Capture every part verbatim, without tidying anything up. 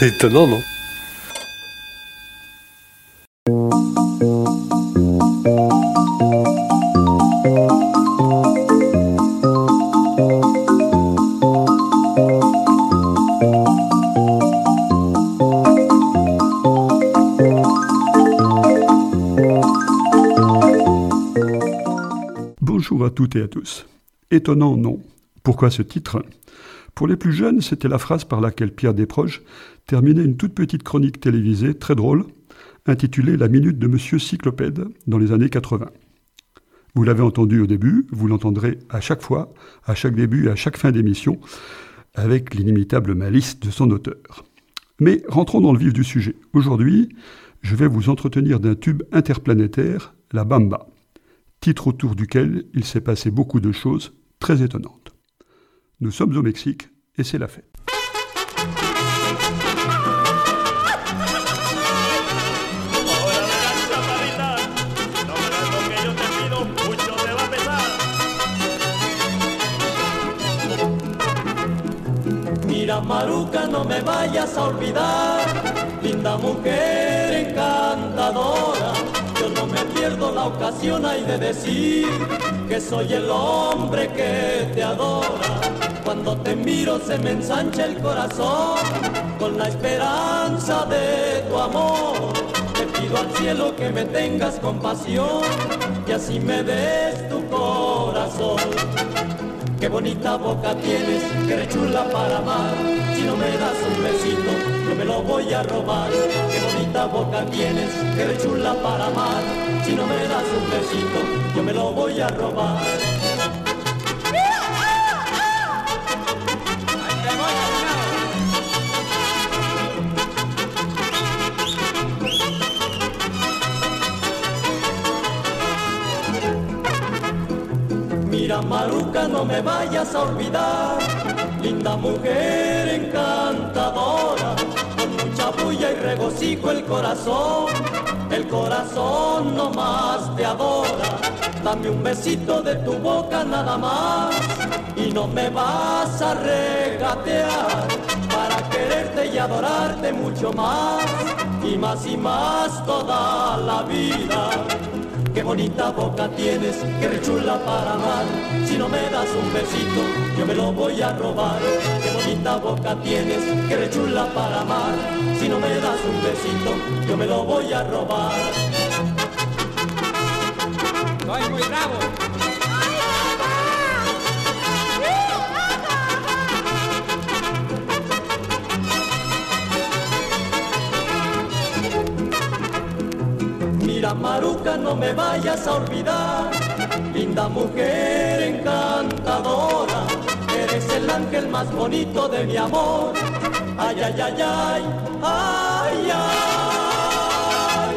C'est étonnant, non? Bonjour à toutes et à tous. Étonnant, non. Pourquoi ce titre? Pour les plus jeunes, c'était la phrase par laquelle Pierre Desproges terminait une toute petite chronique télévisée très drôle, intitulée « La minute de Monsieur Cyclopède » dans les années quatre-vingts. Vous l'avez entendu au début, vous l'entendrez à chaque fois, à chaque début et à chaque fin d'émission, avec l'inimitable malice de son auteur. Mais rentrons dans le vif du sujet. Aujourd'hui, je vais vous entretenir d'un tube interplanétaire, la Bamba, titre autour duquel il s'est passé beaucoup de choses très étonnantes. Nous sommes au Mexique et c'est la fête. Mira Maruca, no me vayas a olvidar, linda mujer encantadora. Yo no me pierdo la ocasión hay de decir que soy el hombre que te adora. Cuando te miro se me ensancha el corazón con la esperanza de tu amor. Te pido al cielo que me tengas compasión y así me des tu corazón. Qué bonita boca tienes, que eres chula para amar. Si no me das un besito, yo me lo voy a robar. Qué bonita boca tienes, que eres chula para amar. Si no me das un besito, yo me lo voy a robar. Mira Maruca, no me vayas a olvidar, linda mujer encantadora, con mucha bulla y regocijo el corazón, el corazón no más te adora. Dame un besito de tu boca nada más y no me vas a regatear, para quererte y adorarte mucho más, y más y más toda la vida. Qué bonita boca tienes, que rechula para amar. Si no me das un besito, yo me lo voy a robar. Qué bonita boca tienes, que rechula para amar. Si no me das un besito, yo me lo voy a robar. Soy muy bravo. Mira Maruca, no me vayas a olvidar, linda mujer encantadora, eres el ángel más bonito de mi amor. Ay, ay, ay, ay, ay, ay.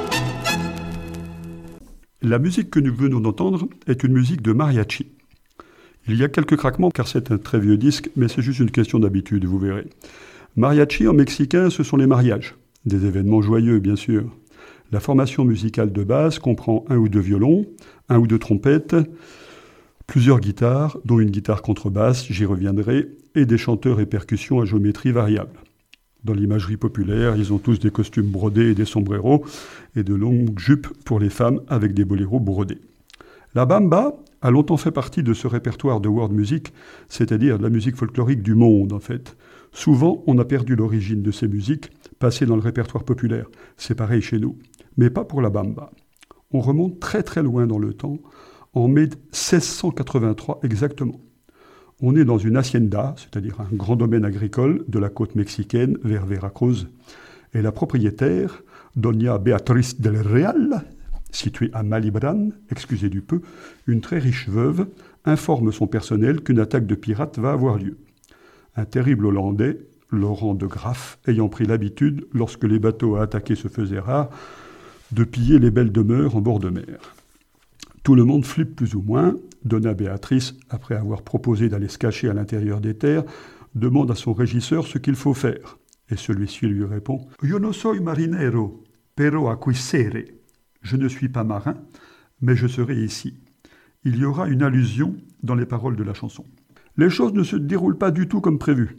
La musique que nous venons d'entendre est une musique de mariachi. Il y a quelques craquements car c'est un très vieux disque, mais c'est juste une question d'habitude, vous verrez. Mariachi en mexicain, ce sont les mariages, des événements joyeux bien sûr. La formation musicale de base comprend un ou deux violons, un ou deux trompettes, plusieurs guitares, dont une guitare contrebasse, j'y reviendrai, et des chanteurs et percussions à géométrie variable. Dans l'imagerie populaire, ils ont tous des costumes brodés et des sombreros, et de longues jupes pour les femmes avec des boléros brodés. La bamba a longtemps fait partie de ce répertoire de world music, c'est-à-dire de la musique folklorique du monde en fait. Souvent, on a perdu l'origine de ces musiques, passées dans le répertoire populaire. C'est pareil chez nous. Mais pas pour la bamba. On remonte très très loin dans le temps, en mai seize cent quatre-vingt-trois exactement. On est dans une hacienda, c'est-à-dire un grand domaine agricole de la côte mexicaine vers Veracruz. Et la propriétaire, Doña Beatriz del Real, située à Malibran, excusez du peu, une très riche veuve, informe son personnel qu'une attaque de pirates va avoir lieu. Un terrible Hollandais, Laurent de Graff, ayant pris l'habitude, lorsque les bateaux à attaquer se faisaient rares, de piller les belles demeures en bord de mer. Tout le monde flippe plus ou moins. Donna Béatrice, après avoir proposé d'aller se cacher à l'intérieur des terres, demande à son régisseur ce qu'il faut faire. Et celui-ci lui répond « Yo no soy marinero, pero aquí seré » Je ne suis pas marin, mais je serai ici. Il y aura une allusion dans les paroles de la chanson. Les choses ne se déroulent pas du tout comme prévu.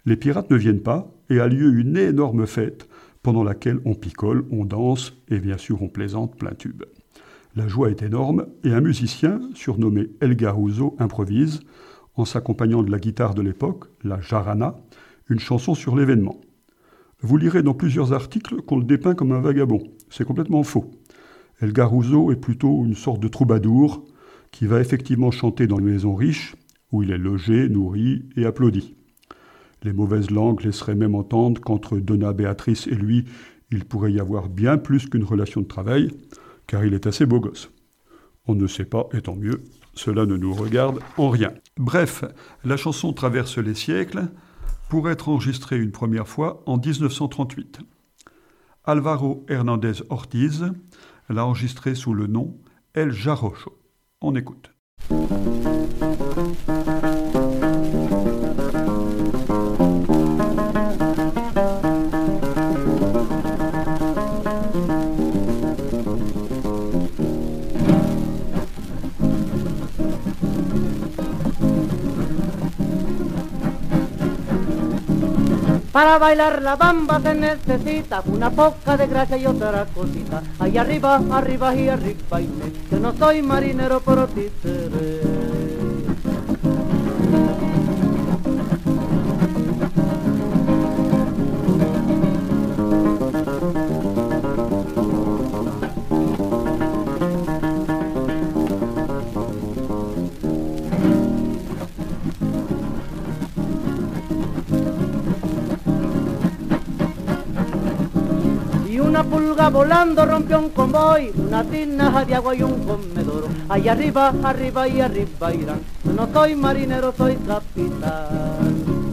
Les pirates ne viennent pas et a lieu une énorme fête pendant laquelle on picole, on danse et bien sûr on plaisante plein tube. La joie est énorme et un musicien, surnommé El Garuso, improvise, en s'accompagnant de la guitare de l'époque, la jarana, une chanson sur l'événement. Vous lirez dans plusieurs articles qu'on le dépeint comme un vagabond. C'est complètement faux. El Garuso est plutôt une sorte de troubadour qui va effectivement chanter dans les maisons riches, où il est logé, nourri et applaudi. Les mauvaises langues laisseraient même entendre qu'entre Donna Béatrice et lui, il pourrait y avoir bien plus qu'une relation de travail, car il est assez beau gosse. On ne sait pas, et tant mieux, cela ne nous regarde en rien. Bref, la chanson traverse les siècles pour être enregistrée une première fois en dix-neuf cent trente-huit. Alvaro Hernández Ortiz l'a enregistrée sous le nom El Jarocho. On écoute. Para bailar la bamba se necesita una poca de gracia y otra cosita. Ahí arriba, arriba y arriba, y yo no soy marinero, pero ti seré. Una pulga volando rompió un convoy, una tinaja de agua y un comedor. Allá arriba, arriba y arriba irán. Yo no soy marinero, soy capitán.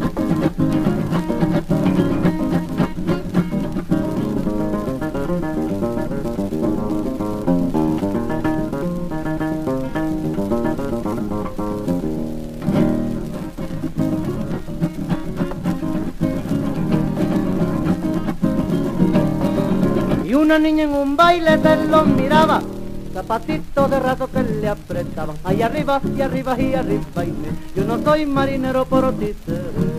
Una niña en un baile se los miraba, zapatitos de raso que le apretaban. Ahí arriba y arriba y arriba y me. Yo no soy marinero, pero ti seré.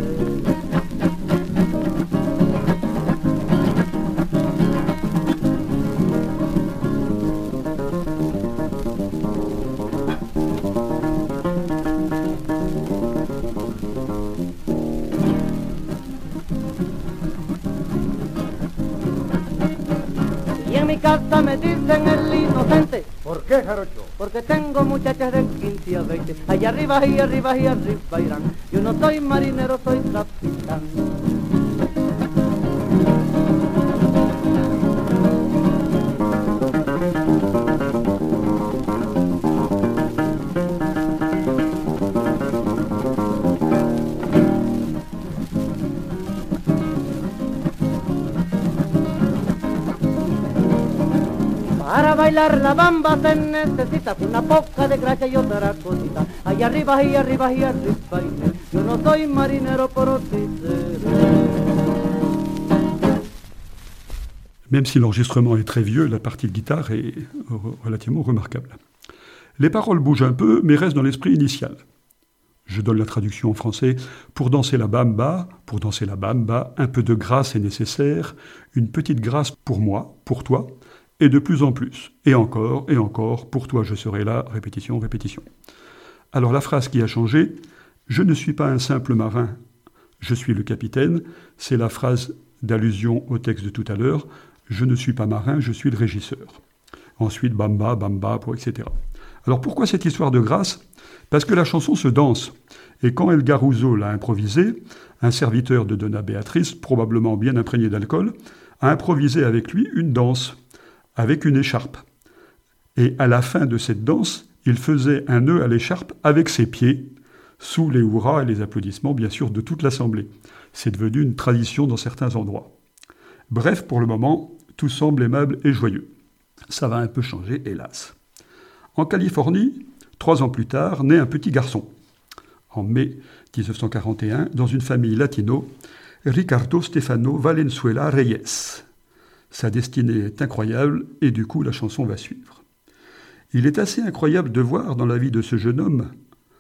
En mi casa me dicen el inocente. ¿Por qué, jarocho? Porque tengo muchachas de quince a veinte. Allá arriba y arriba y arriba irán. Yo no soy marinero, soy capitán. Para bailar la bamba se necesita una poca de gracia y otra cosita. Allá arriba y arriba y arriba y me. Yo no soy marinero, pero sí seré. Même si l'enregistrement est très vieux, la partie de guitare est relativement remarquable. Les paroles bougent un peu, mais restent dans l'esprit initial. Je donne la traduction en français. Pour danser la bamba, pour danser la bamba, un peu de grâce est nécessaire, une petite grâce pour moi, pour toi, et de plus en plus, et encore, et encore, pour toi je serai là, répétition, répétition. Alors la phrase qui a changé, je ne suis pas un simple marin, je suis le capitaine, c'est la phrase d'allusion au texte de tout à l'heure, je ne suis pas marin, je suis le régisseur. Ensuite, bamba, bamba, et cetera. Alors pourquoi cette histoire de grâce ? Parce que la chanson se danse, et quand El Garuso l'a improvisée, un serviteur de Donna Béatrice, probablement bien imprégné d'alcool, a improvisé avec lui une danse, avec une écharpe. Et à la fin de cette danse, il faisait un nœud à l'écharpe avec ses pieds, sous les hurrahs et les applaudissements, bien sûr, de toute l'assemblée. C'est devenu une tradition dans certains endroits. Bref, pour le moment, tout semble aimable et joyeux. Ça va un peu changer, hélas. En Californie, trois ans plus tard, naît un petit garçon. En mai dix-neuf cent quarante et un, dans une famille latino, Ricardo Stefano Valenzuela Reyes. Sa destinée est incroyable et du coup la chanson va suivre. Il est assez incroyable de voir dans la vie de ce jeune homme,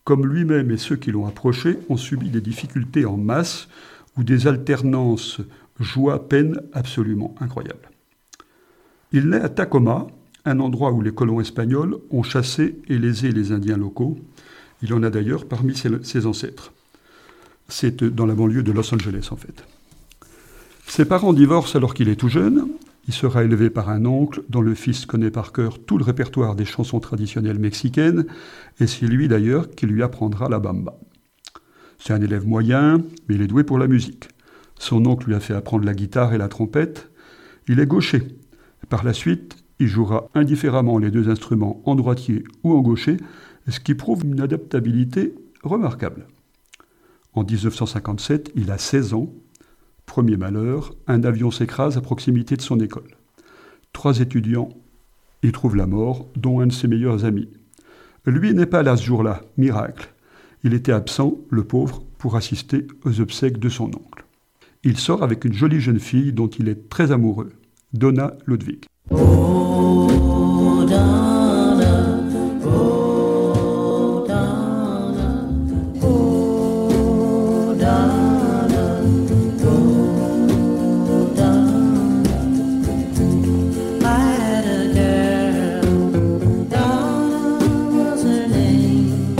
comme lui-même et ceux qui l'ont approché ont subi des difficultés en masse ou des alternances joie-peine absolument incroyables. Il naît à Tacoma, un endroit où les colons espagnols ont chassé et lésé les Indiens locaux. Il en a d'ailleurs parmi ses, ses ancêtres. C'est dans la banlieue de Los Angeles, en fait. Ses parents divorcent alors qu'il est tout jeune. Il sera élevé par un oncle dont le fils connaît par cœur tout le répertoire des chansons traditionnelles mexicaines, et c'est lui d'ailleurs qui lui apprendra la bamba. C'est un élève moyen, mais il est doué pour la musique. Son oncle lui a fait apprendre la guitare et la trompette. Il est gaucher. Par la suite, il jouera indifféremment les deux instruments en droitier ou en gaucher, ce qui prouve une adaptabilité remarquable. En dix-neuf cent cinquante-sept, il a seize ans. Premier malheur, un avion s'écrase à proximité de son école. Trois étudiants y trouvent la mort, dont un de ses meilleurs amis. Lui n'est pas là ce jour-là, miracle. Il était absent, le pauvre, pour assister aux obsèques de son oncle. Il sort avec une jolie jeune fille dont il est très amoureux, Donna Ludwig. Oh, Donna, oh, Donna, oh, Donna, oh, Donna. I had a girl, Donna was her name.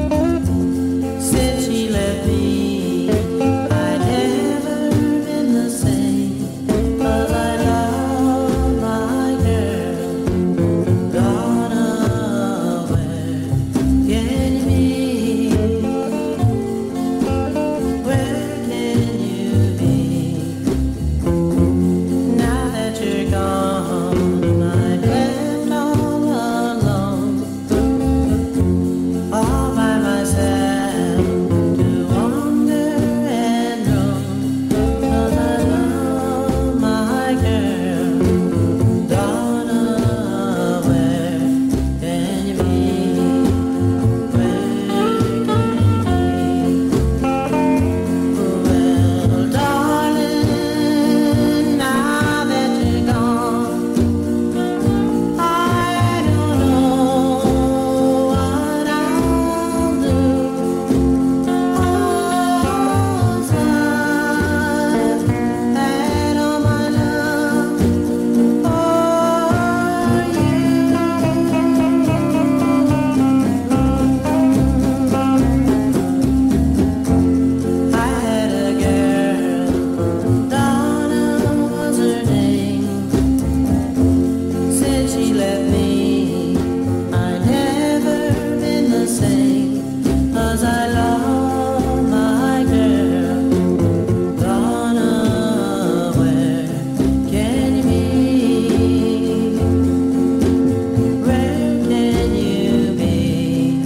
Since she left me, I'd never been the same. 'Cause I love my girl, Donna, where can you be? Where can you be? Now that you're gone, I'm left all alone, all by myself to wander and roam. 'Cause I love my girl, Donna, where can you be? Where can you be? Well, darling, now that you're gone, I don't know what I'll do. 'Cause I've had all my love for you. I had a girl, Donna was her name. Since she left me, I've never been the same. 'Cause I love my girl, Donna, where can you be? Where can you be?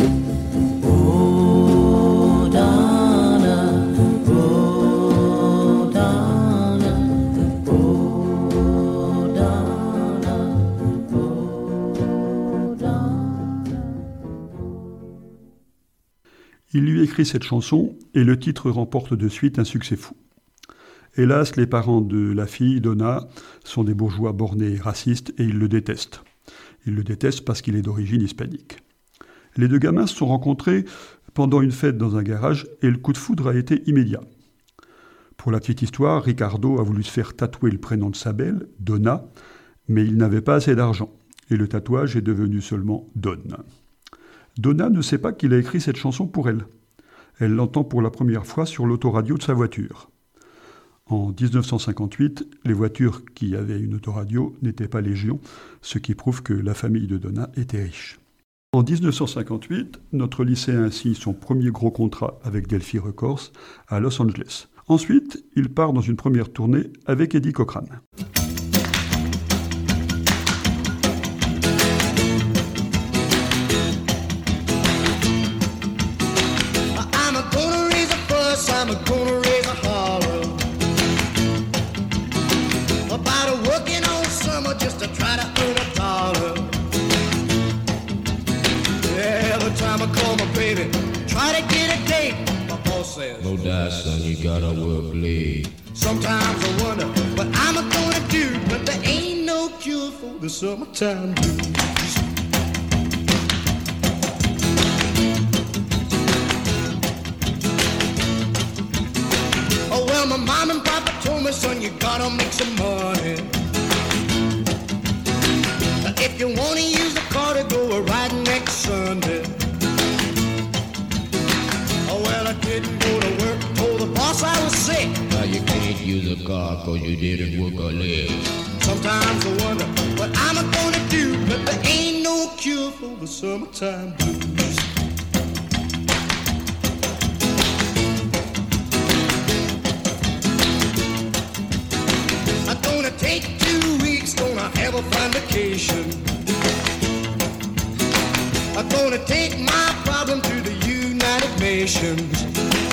Oh, Donna, oh, Donna, oh, Donna, oh, Donna. Il lui écrit cette chanson et le titre remporte de suite un succès fou. Hélas, les parents de la fille, Donna, sont des bourgeois bornés et racistes et ils le détestent. Ils le détestent parce qu'il est d'origine hispanique. Les deux gamins se sont rencontrés pendant une fête dans un garage et le coup de foudre a été immédiat. Pour la petite histoire, Ricardo a voulu se faire tatouer le prénom de sa belle, Donna, mais il n'avait pas assez d'argent et le tatouage est devenu seulement Donna. Donna ne sait pas qu'il a écrit cette chanson pour elle. Elle l'entend pour la première fois sur l'autoradio de sa voiture. En dix-neuf cent cinquante-huit, les voitures qui avaient une autoradio n'étaient pas légion, ce qui prouve que la famille de Donna était riche. En dix-neuf cent cinquante-huit, notre lycéen signe son premier gros contrat avec Delphi Records à Los Angeles. Ensuite, il part dans une première tournée avec Eddie Cochran. I'm a gonna raise a fuss, I'm a gonna raise a holler about a working all summer just to try to earn a dollar. Yeah, every time I call my baby, try to get a date, my boss says, No die, son, you gotta work late. sometimes I wonder what I'm gonna do, but there ain't no cure for the summertime blues. gotta make some money. If you wanna use the car to go a ride next Sunday. Oh, well, I didn't go to work, told the boss I was sick. Now you can't use a car cause you didn't work a leg. Sometimes I wonder what I'm gonna do, but there ain't no cure for the summertime blues. I'm gonna take two weeks, gonna have a fine vacation. I'm gonna take my problem to the United Nations.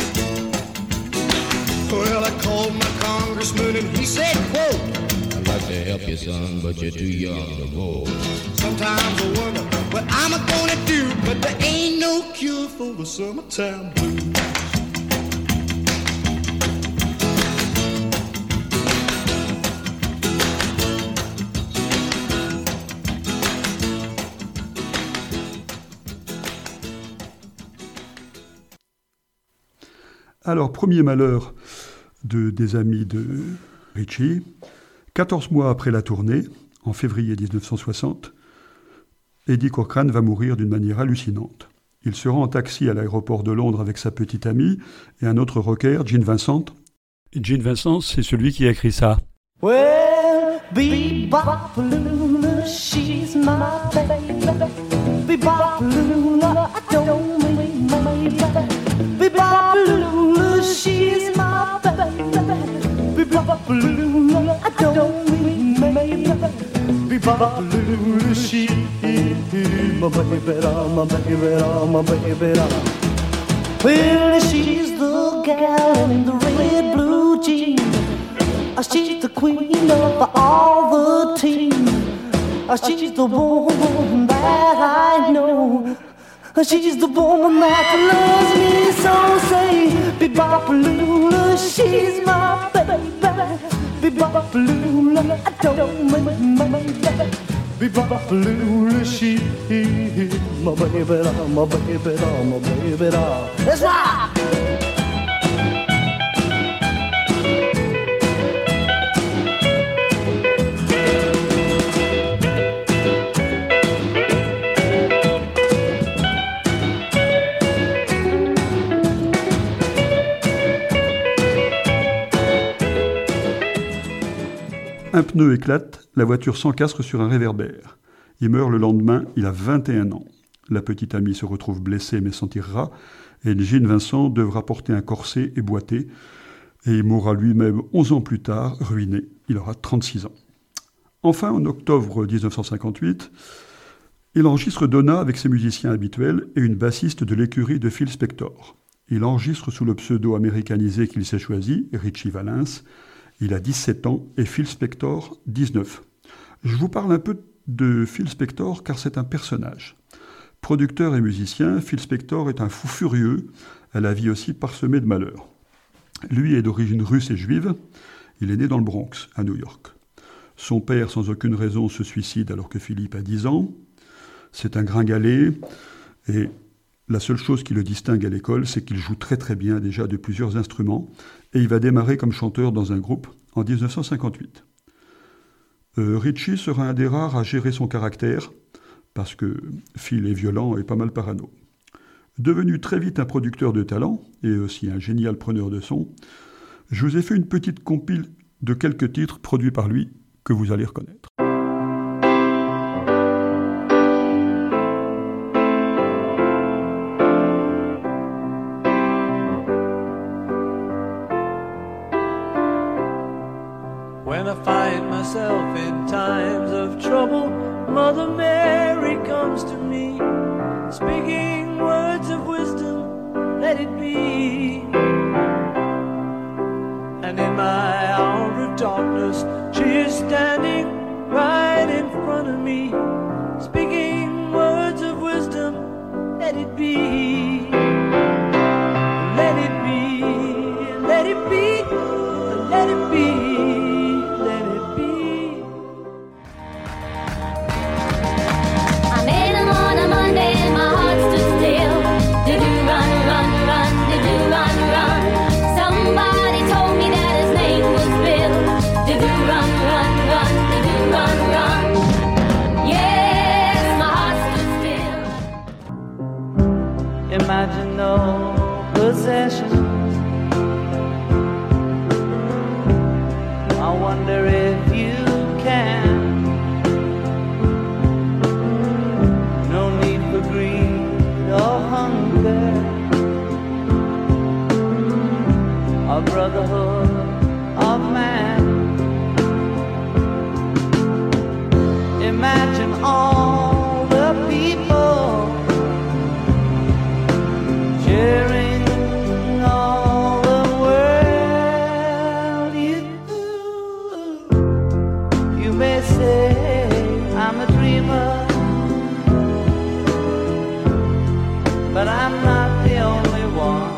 Well, I called my congressman and he said, quote, I'd like to help you, son, but you're too young to vote. Sometimes I wonder what I'm gonna do, but there ain't no cure for the summertime blues. Alors, premier malheur de, des amis de Ritchie, quatorze mois après la tournée, en février dix-neuf cent soixante, Eddie Cochran va mourir d'une manière hallucinante. Il se rend en taxi à l'aéroport de Londres avec sa petite amie et un autre rocker, Gene Vincent. Gene Vincent, c'est celui qui a écrit ça. Well, bebop-a-lula, she's my baby. Bebop-a-lula, I don't mean my baby. Bebop-a-lula, she's my baby. Bebop-a-lula, I don't mean my baby. Bebop-a-lula, she's my baby, my baby, my baby. Well, she's the gal in the red blue jeans. She's the queen of all the team. She's the woman that I know. She's the woman that loves me so. Say, bebop-a-lula, she's my baby. Bebop-a-lula, I don't mean my baby. Bebop-a-lula, she's my baby, my baby, my baby. Let's rock! Un pneu éclate, la voiture s'encastre sur un réverbère. Il meurt le lendemain, il a vingt et un ans. La petite amie se retrouve blessée mais s'en tirera, et Gene Vincent devra porter un corset et boiter, et il mourra lui-même onze ans plus tard, ruiné. Il aura trente-six ans. Enfin, en octobre dix-neuf cent cinquante-huit, il enregistre Donna avec ses musiciens habituels et une bassiste de l'écurie de Phil Spector. Il enregistre sous le pseudo américanisé qu'il s'est choisi, Ritchie Valens. Il a dix-sept ans et Phil Spector dix-neuf. Je vous parle un peu de Phil Spector car c'est un personnage. Producteur et musicien, Phil Spector est un fou furieux, à la vie aussi parsemée de malheurs. Lui est d'origine russe et juive. Il est né dans le Bronx, à New York. Son père, sans aucune raison, se suicide alors que Philippe a dix ans. C'est un gringalet et la seule chose qui le distingue à l'école, c'est qu'il joue très très bien déjà de plusieurs instruments et il va démarrer comme chanteur dans un groupe en dix-neuf cent cinquante-huit. Euh, Ritchie sera un des rares à gérer son caractère parce que Phil est violent et pas mal parano. Devenu très vite un producteur de talent et aussi un génial preneur de son, je vous ai fait une petite compile de quelques titres produits par lui que vous allez reconnaître. When I find myself in times of trouble, Mother Mary comes to me, speaking words of wisdom, let it be. And in my hour of darkness, she is standing right in front of me, speaking words of wisdom, let it be. Let it be, let it be, let it be. Somebody told me that his name was Bill. wonder if you can. No need for greed or hunger, a brotherhood of man. Imagine all the people sharing all the world. You, you may say I'm a dreamer, but I'm not the only one.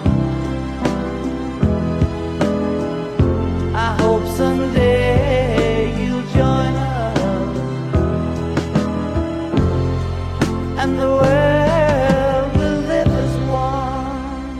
I hope someday you'll join us, and the world will live as one.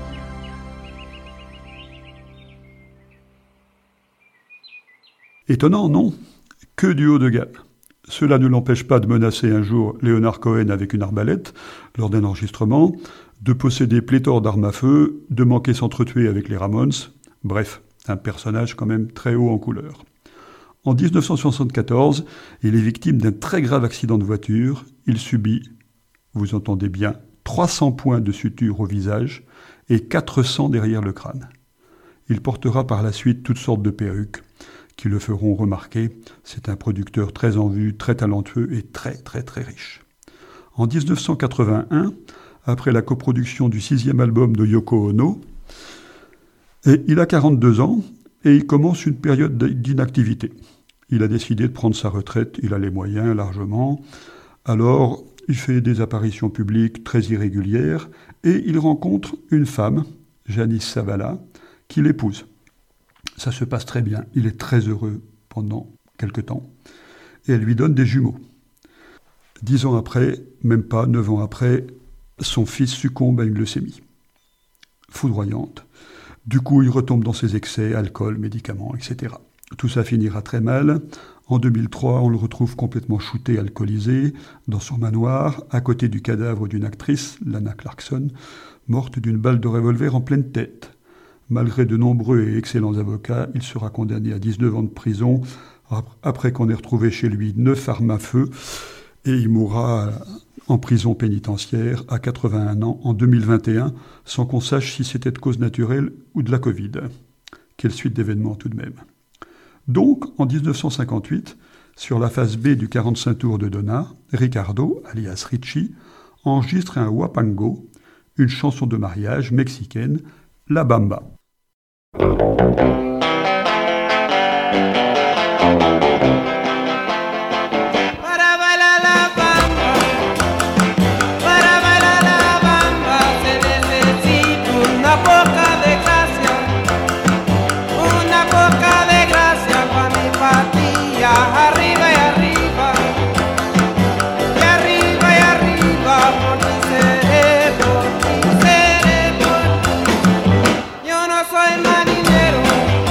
Étonnant, non? Que du haut de gamme. Cela ne l'empêche pas de menacer un jour Leonard Cohen avec une arbalète lors d'un enregistrement, de posséder pléthore d'armes à feu, de manquer s'entretuer avec les Ramones, bref, un personnage quand même très haut en couleur. En dix-neuf cent soixante-quatorze, il est victime d'un très grave accident de voiture. Il subit, vous entendez bien, trois cents points de suture au visage et quatre cents derrière le crâne. Il portera par la suite toutes sortes de perruques qui le feront remarquer. C'est un producteur très en vue, très talentueux et très très très riche. En dix-neuf cent quatre-vingt-un, après la coproduction du sixième album de Yoko Ono, et il a quarante-deux ans et il commence une période d'inactivité. Il a décidé de prendre sa retraite, il a les moyens largement. Alors, il fait des apparitions publiques très irrégulières et il rencontre une femme, Janice Savala, qui l'épouse. Ça se passe très bien, il est très heureux pendant quelque temps et elle lui donne des jumeaux. Dix ans après, même pas neuf ans après, son fils succombe à une leucémie. Foudroyante. Du coup, il retombe dans ses excès, alcool, médicaments, et cetera. Tout ça finira très mal. En deux mille trois, on le retrouve complètement shooté, alcoolisé, dans son manoir, à côté du cadavre d'une actrice, Lana Clarkson, morte d'une balle de revolver en pleine tête. Malgré de nombreux et excellents avocats, il sera condamné à dix-neuf ans de prison, après qu'on ait retrouvé chez lui neuf armes à feu, et il mourra en prison pénitentiaire à quatre-vingt-un ans en deux mille vingt et un, sans qu'on sache si c'était de cause naturelle ou de la Covid. Quelle suite d'événements tout de même. Donc, en dix-neuf cent cinquante-huit, sur la face B du quarante-cinq tours de Donna, Ricardo, alias Richie, enregistre un huapango, une chanson de mariage mexicaine, La Bamba. Yo no soy marinero.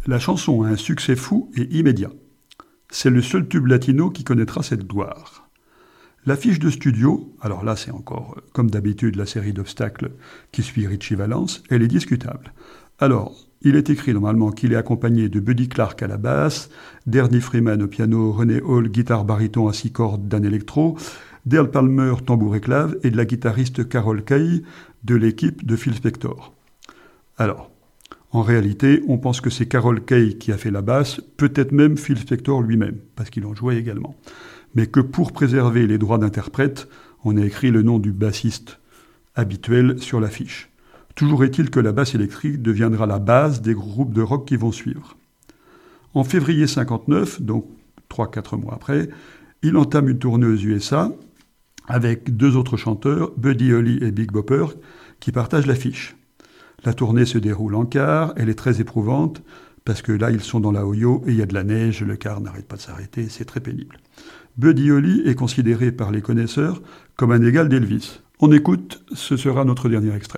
La chanson a un succès fou et immédiat. C'est le seul tube latino qui connaîtra cette gloire. L'affiche de studio, alors là c'est encore comme d'habitude la série d'obstacles qui suit Richie Valens, elle est discutable. Alors, il est écrit normalement qu'il est accompagné de Buddy Clark à la basse, d'Ernie Freeman au piano, René Hall, guitare baryton à six cordes d'un électro, Dale Palmer, tambour et clave, et de la guitariste Carol Kaye de l'équipe de Phil Spector. Alors, en réalité, on pense que c'est Carol Kaye qui a fait la basse, peut-être même Phil Spector lui-même, parce qu'il en jouait également. Mais que pour préserver les droits d'interprète, on a écrit le nom du bassiste habituel sur l'affiche. Toujours est-il que la basse électrique deviendra la base des groupes de rock qui vont suivre. En février cinquante-neuf, donc trois à quatre mois après, il entame une tournée aux U S A avec deux autres chanteurs, Buddy Holly et Big Bopper, qui partagent l'affiche. La tournée se déroule en car, elle est très éprouvante, parce que là, ils sont dans la Ohio et il y a de la neige, le car n'arrête pas de s'arrêter, c'est très pénible. Buddy Holly est considéré par les connaisseurs comme un égal d'Elvis. On écoute, ce sera notre dernier extrait.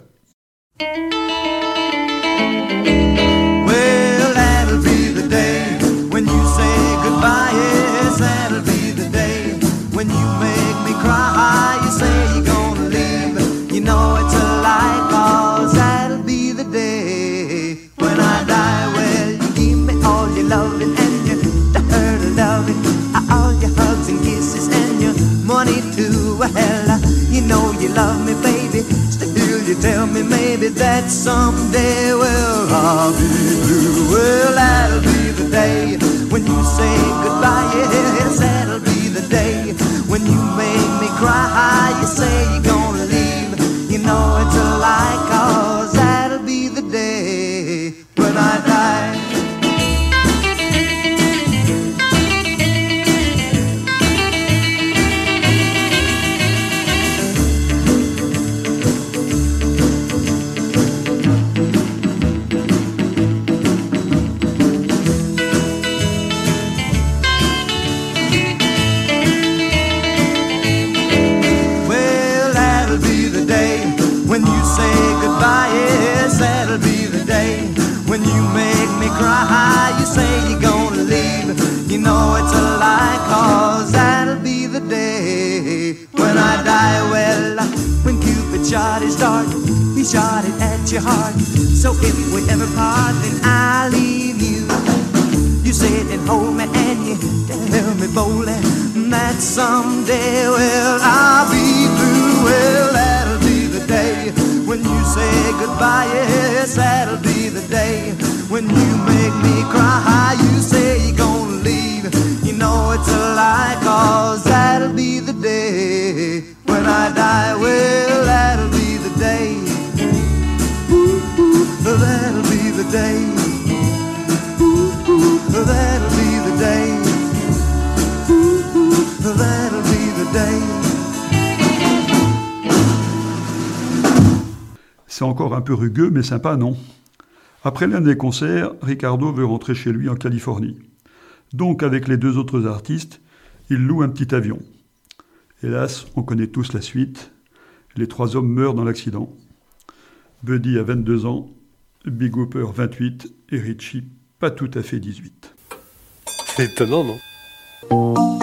Well, that'll be the day when you say goodbye. Yes, that'll be the day when you make me cry. You say you're gonna leave, you know it's a lie, 'cause that'll be the day when I die. Well, you give me all your loving and your dirty loving, all your hugs and kisses and your money too. Well, you know you love me, baby. You tell me maybe that someday, well, I'll be blue. Well, that'll be the day when you say goodbye. Yes, that'll be the day when you make me cry. You say you're gonna leave, you know it's a lie, 'cause that'll be the day when I die. Yes, that'll be the day when you make me cry. You say you're gonna leave, you know it's a lie, 'cause that'll be the day when I die. Well, when Cupid shot his dart, he shot it at your heart. So if we ever part, then I'll leave you. You sit and hold me and you tell me boldly that someday, well, I'll be through. Well, that'll be the day when you say goodbye. Yes, that'll be the day when you make me cry. You say you're gonna leave, you know it's a lie, 'cause that'll be the day when I die. Well, that'll be the day. Ooh, ooh, that'll be the day. Ooh, ooh, that'll be the day. Ooh, ooh, that'll be the day. C'est encore un peu rugueux, mais sympa, non? Après l'un des concerts, Ricardo veut rentrer chez lui en Californie. Donc, avec les deux autres artistes, il loue un petit avion. Hélas, on connaît tous la suite. Les trois hommes meurent dans l'accident. Buddy a vingt-deux ans, Big Hooper vingt-huit et Richie pas tout à fait dix-huit. C'est étonnant, non?